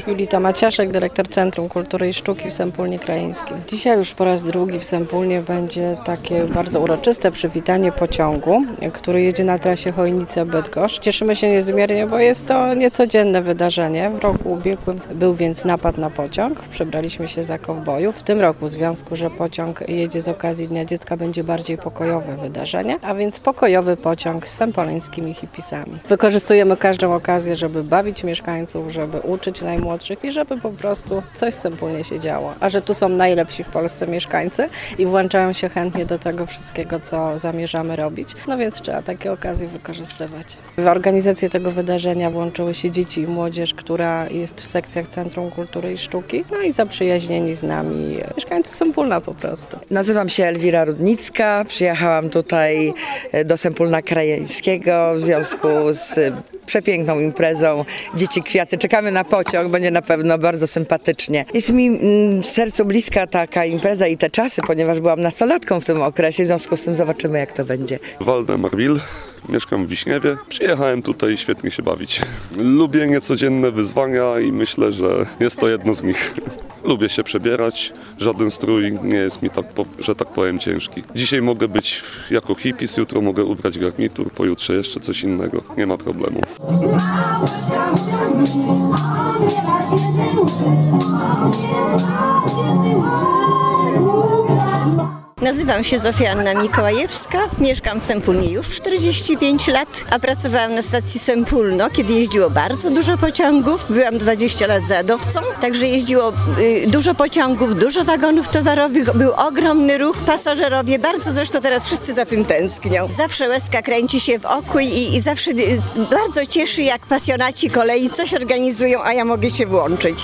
Julita Maciaszek, dyrektor Centrum Kultury i Sztuki w Sępólnie Krajeńskim. Dzisiaj już po raz drugi w Sępólnie będzie takie bardzo uroczyste przywitanie pociągu, który jedzie na trasie Chojnice-Bydgoszcz. Cieszymy się niezmiernie, bo jest to niecodzienne wydarzenie. W roku ubiegłym był więc napad na pociąg. Przebraliśmy się za kowbojów. W tym roku, w związku, że pociąg jedzie z okazji Dnia Dziecka, będzie bardziej pokojowe wydarzenie, a więc pokojowy pociąg z sępoleńskimi hipisami. Wykorzystujemy każdą okazję, żeby bawić mieszkańców, żeby uczyć najmłodszych i żeby po prostu coś w Sępólnie się działo. A że tu są najlepsi w Polsce mieszkańcy i włączają się chętnie do tego wszystkiego, co zamierzamy robić, no więc trzeba takie okazje wykorzystywać. W organizację tego wydarzenia włączyły się dzieci i młodzież, która jest w sekcjach Centrum Kultury i Sztuki, no i zaprzyjaźnieni z nami mieszkańcy Sępólna po prostu. Nazywam się Elwira Rudnicka, przyjechałam tutaj do Sępólna Krajeńskiego w związku z przepiękną imprezą Dzieci Kwiaty. Czekamy na pociąg, będzie na pewno bardzo sympatycznie. Jest mi sercu bliska taka impreza i te czasy, ponieważ byłam nastolatką w tym okresie, w związku z tym zobaczymy, jak to będzie. Waldemar Wil, mieszkam w Wiśniewie. Przyjechałem tutaj świetnie się bawić. Lubię niecodzienne wyzwania i myślę, że jest to jedno z nich. Lubię się przebierać, żaden strój nie jest mi tak, że tak powiem, ciężki. Dzisiaj mogę być jako hippies, jutro mogę ubrać garnitur, pojutrze jeszcze coś innego. Nie ma problemu. Nazywam się Zofia Anna Mikołajewska, mieszkam w Sępólnie już 45 lat, a pracowałam na stacji Sępólno, kiedy jeździło bardzo dużo pociągów. Byłam 20 lat jadowcą, także jeździło dużo pociągów, dużo wagonów towarowych, był ogromny ruch, pasażerowie, bardzo zresztą teraz wszyscy za tym tęsknią. Zawsze łezka kręci się w oku i zawsze bardzo cieszy, jak pasjonaci kolei coś organizują, a ja mogę się włączyć.